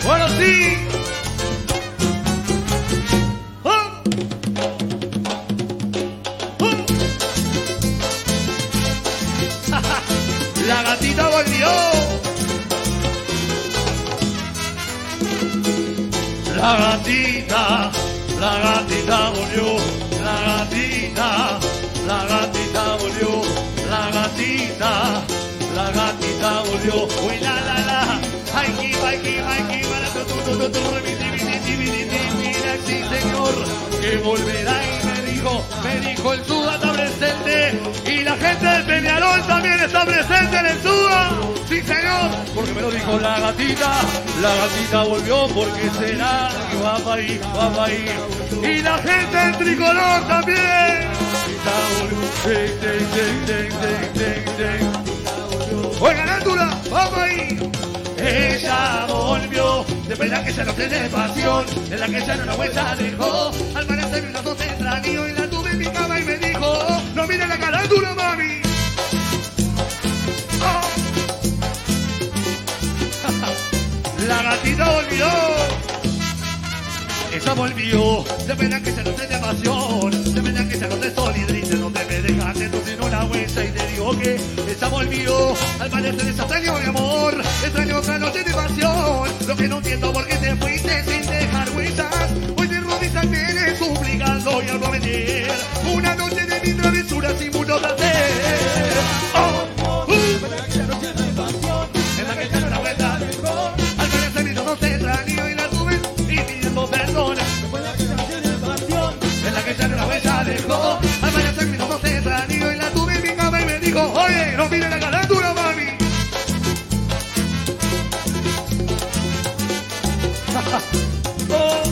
Bueno, sí. La gatita volvió. La gatita volvió. La gatita volvió. La gatita volvió. Uy, la. Ay, mira, sí, señor, que volverá y me dijo el Suda está presente y la gente del Peñarol también está presente en el Suda. Sí, señor, porque me lo dijo la gatita volvió porque será que va para ahí. Y la gente del Tricolor también. Oigan, Artura, vamos ahí. Ella volvió, de verdad que ya no tiene pasión, en la que ya no la huella dejó. Al parecer mis ojos extrañó y la tuve en mi cama y me dijo, no mire la cara dura, mami. Oh. La gatita volvió. Ella volvió, de verdad que ya no tiene pasión, de verdad que ya no te solidrice, no te me dejaste, tú sino la huella y te digo que ella volvió, al parecer es extraño mi amor, extraño otra noche de pasión, lo que no entiendo por qué te fuiste sin dejar huellas, hoy de rodillas vienes suplicando y al prometer, una noche de mis travesuras y mucho placer. Oh, en la que ya no tiene pasión, en la que ya no la huella dejó, al parecer mis ojos te extraño y la tuve y pidiendo perdón, en la que ya no la huella dejó, al parecer mis ojos te extraño y la tuve en mi cama y me dijo, oye, no mire la carándula, mami. Oh.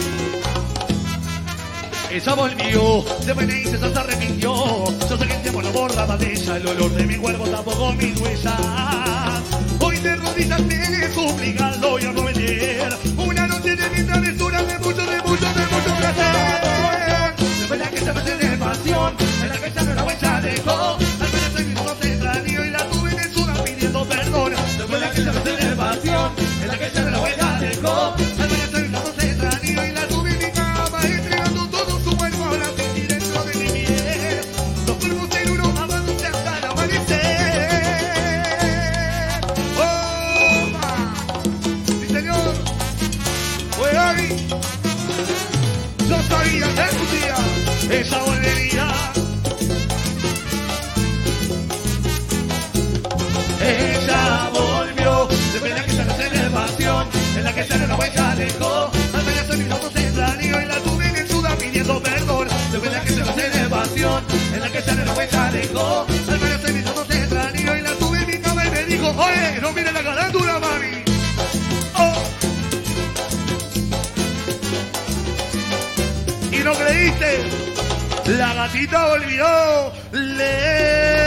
Ella volvió, de buena y se arrepintió. Yo sé que el tiempo no borraba de ella, el olor de mi cuerpo tampoco mis huellas. Hoy de rodillas vienes suplicando y a prometer una noche de mis travesuras de mucho placer. De verdad que se me tiene pasión, en la que ya no la huella dejó. Al parecer mi voz te extrañó y la tuve en el Suda pidiendo perdón. De verdad que se me tiene pasión, en la que ya no la huella dejó. Al parecer mi voz te extrañó y la tuve en mi cama entregando todo su cuerpo a la sentir dentro de mi piel. Los cuerpos en uno amándose hasta el amanecer. ¡Oh! ¡Sí, señor! ¡Fue ahí! Yo sabía que un día ella volvería. Ella volvió, de verdad que ya no tiene pasión, en la que ya no la huella dejó. Al parecer mis ojos se extrañó y la tuve en el Suda pidiendo perdón. De verdad que ya no tiene pasión, en la que ya no la huella dejó. Al parecer mis ojos se extrañó y la tuve en mi cama y me dijo, oye, no mire la carándula, mami. Oh. Y no creíste, la gatita volvió.